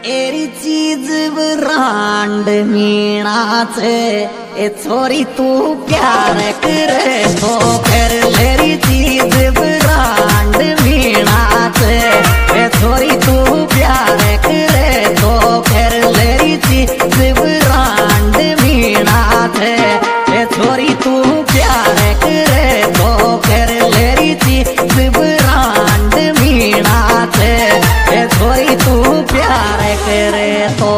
एरी चीज ब्रांड मीणाचे ए छोरी तू प्यार करे तो फिर लेरी चीज ब्रांड मीणाचे ए छोरी तू प्यार करे तो फिर लेरी चीज ब्रांड मीणाचे ए छोरी तू प्यार करे तो फिर लेरी चीज ब्रांड मीणाचे ए छोरी तू प्यार करे तो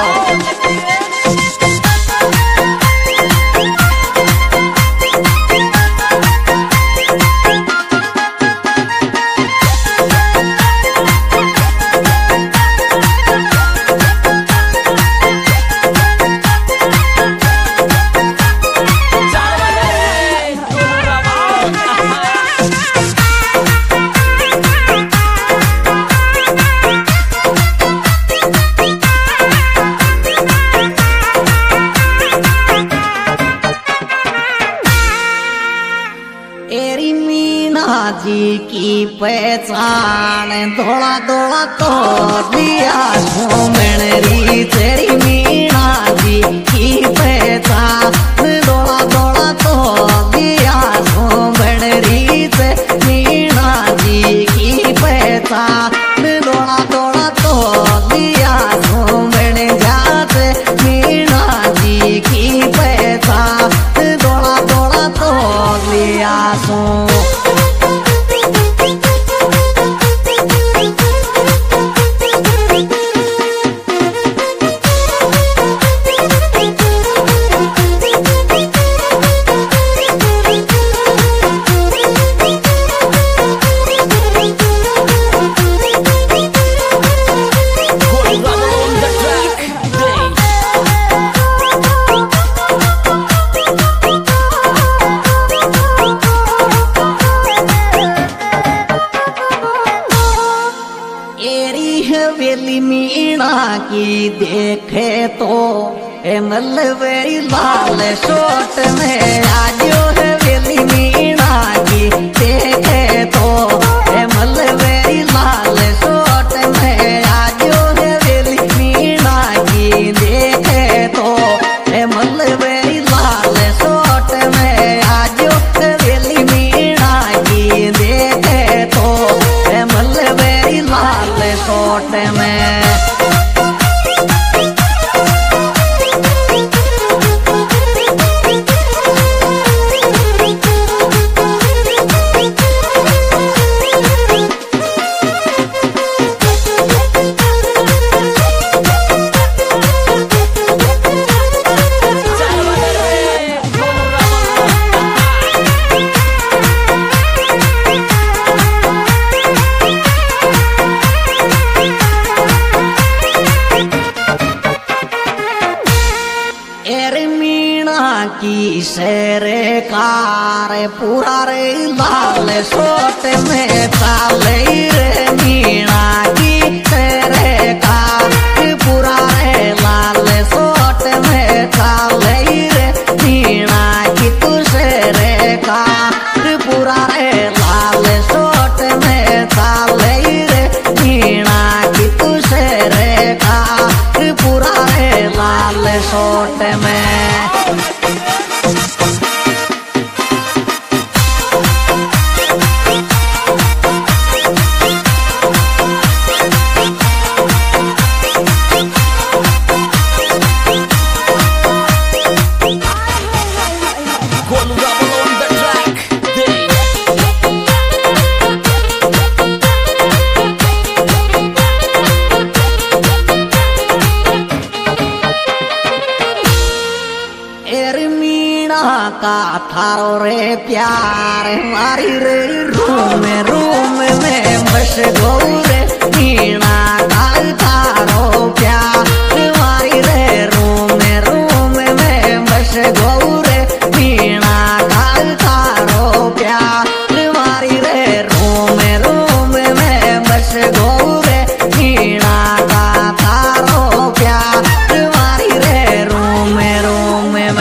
एरी मीना जी की पहचान धोला धोला तो दिया घूमरी तेरी मीना जी की पहचान धोला धोला तो दिया घूमरी ते मीना जी की पहचान धोला धोला तो दिया घूमण जाते मीना जी की पहचान धोला धोला तो दिया सो हवेली मीणा की देखे तो ए मलवेरी लाल शोट में आजो हवेली मीणा की देखे तो ए मलवेरी लाल शोट में आजो हवेली मीणा की देखे तो ए मलवेरी लाल शोट में आजो हवेली मीणा की देखे तो ए मलवेरी लाल शोट में की शेरे कार पूरा रे लाल सोट में चाले रे मीणा की शेरे कार पूरा रे लाल सोट में चाले रे मीणा की तू शेरे कार पूरा रे लाल सोट में चाले रे मीणा की तू शेरे कार पूरा रे लाल सोट में का थारो रे प्यार मारी रे रूम में बस गो रे मीणा का थारो प्यार मारी रे रूम में बस गो रे मीणा का थारो प्यार मारी रे रूम में बस गो रे मीणा का थारो प्यार मारी रे रूम में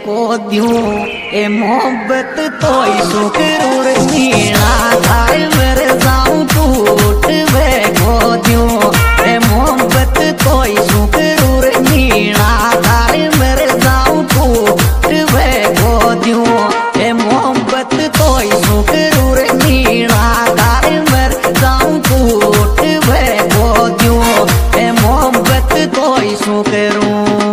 को द्यूं ए मोहब्बत तो सो करूर मीणा थारे मेरे जाऊं टूट वे को द्यूं ए मोहब्बत तो सो करूर मीणा थारे मेरे जाऊं टूट वे को द्यूं ए मोहब्बत तो सो करूर मीणा थारे मेरे जाऊं टूट वे को द्यूं ए मोहब्बत तो सो करूं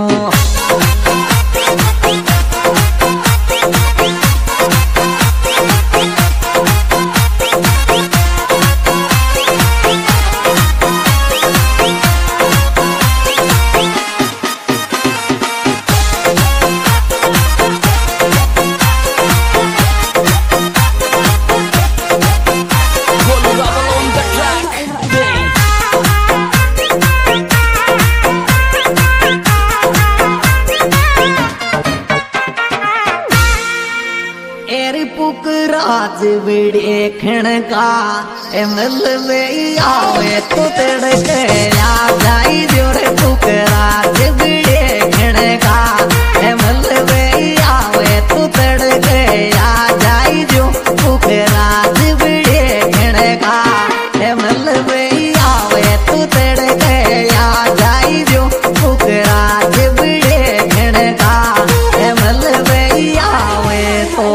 राज बिड़े खण का मिल वे आवे तो तेड़ के आ जाई जोरे पुक राज बिड़े खण का मिल वे आवे तो तेड़ के आ जाई जो पुक राज बिड़े खण का मिल वे आवे तो तेड़ के आ जाई जो पुक राज बिड़े खण का मिल वे आवे तो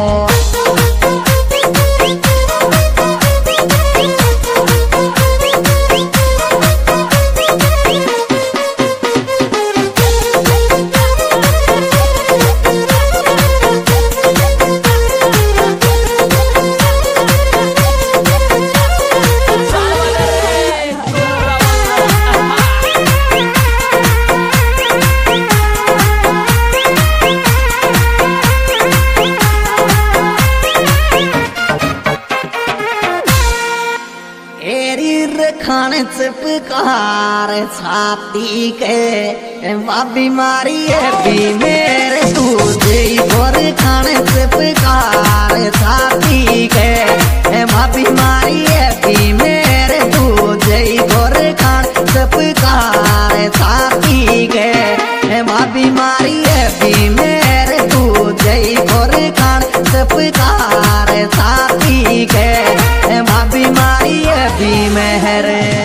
खान चपकार छाती के बीमारी है भी मेरे तुझे और खान चपकार छाती के बीमारी है भी मेरे तुझे और खान चपकार छाती के बीमारी है भी मेरे तुझे और खान चपकार छाती के बीमारी है भी मेहर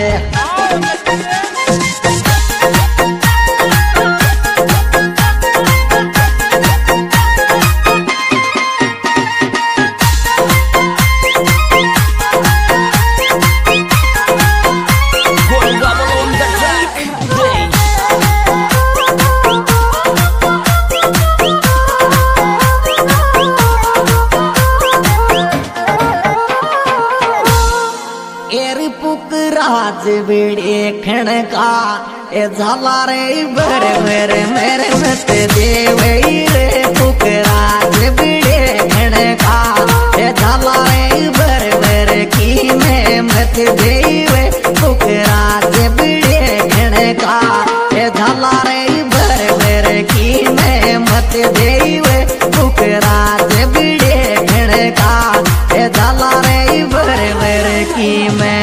राज बिड़े खण का ए झाला रे बर मेरे मत देवे रे पुक राज बिड़े खण का ए झाला रे बर की में मत देवे पुक राज बिड़े खण का ए झाला रे बर की में मत देवे पुक राज बिड़े खण का ए झाला रे बर की में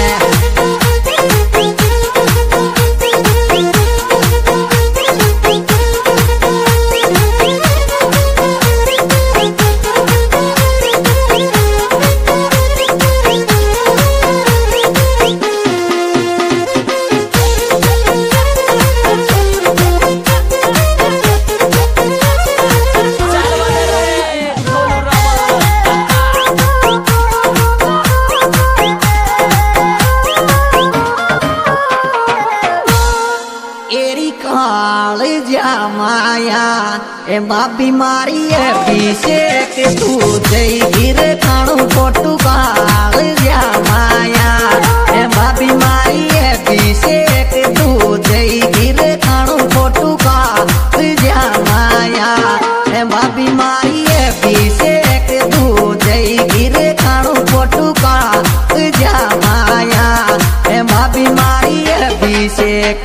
माया ए बीमारी है अभिषेक तू जय गिर खाणु फोटू काल जा माया ए बीमारी है अभिषेक तू जय गिर खाणु फोटू काल जा माया ए बीमारी है अभिषेक तू जय गिर खाणु फोटू काल जा माया ए बीमारी है अभिषेक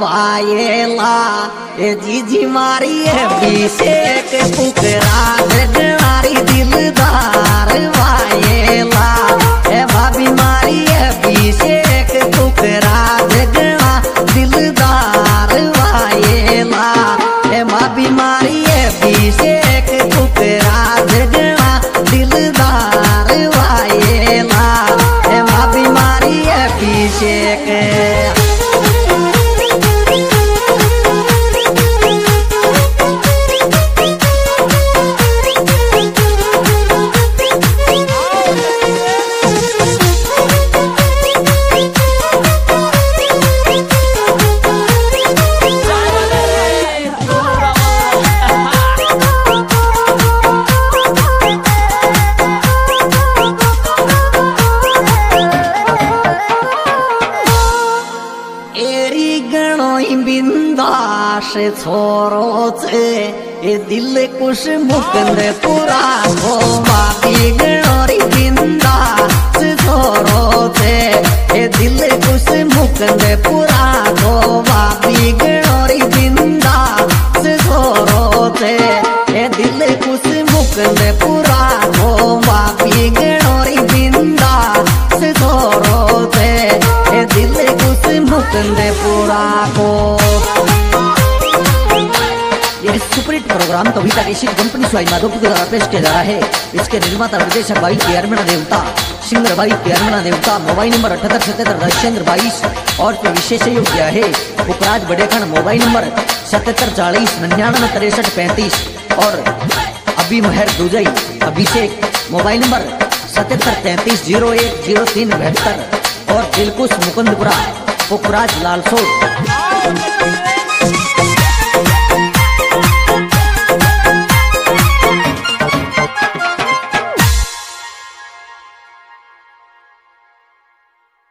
वायेला ए जीजी मारी अभिषेक पुकरा गणारी दिलदार वायेला ए भाभी मारी अभिषेक पुकरा गणा दिलदार वायेला ए भाभी मारी अभिषेक पुकरा गणा दिलदार वायेला ए भाभी मारी अभिषेक बिंदास छोरो छे ए दिल कुछ मुकुंद पूरा हो बाकी गणोरी बिंदास छोरो छे ए दिल कुछ मुकुंद पूरा हो बाकी गणोरी बिंदास छोरो छे ए दिल कुछ मुकुंद पूरा हो बाकी गणोरी बिंदास छोरो छे ए दिल कुछ मुकुंद पूरा को। यह superhit program Kavita Keshik company Sawai Madhopur द्वारा पेश किया जा रहा है। इसके निर्माता निर्देशक भाई केरमणा देवता, सिंगर भाई केरमणा देवता। मोबाइल नंबर 7877 और फिर विशेष सहयोग किया है उपराज बड़ेखंड। मोबाइल नंबर 7740 99 63 35 और अभी महर दुजई अभिषेक। मोबाइल नंबर 77 33 01 03 72 और दिलकुश मुकुंदपुरा पुखराज लालसोट।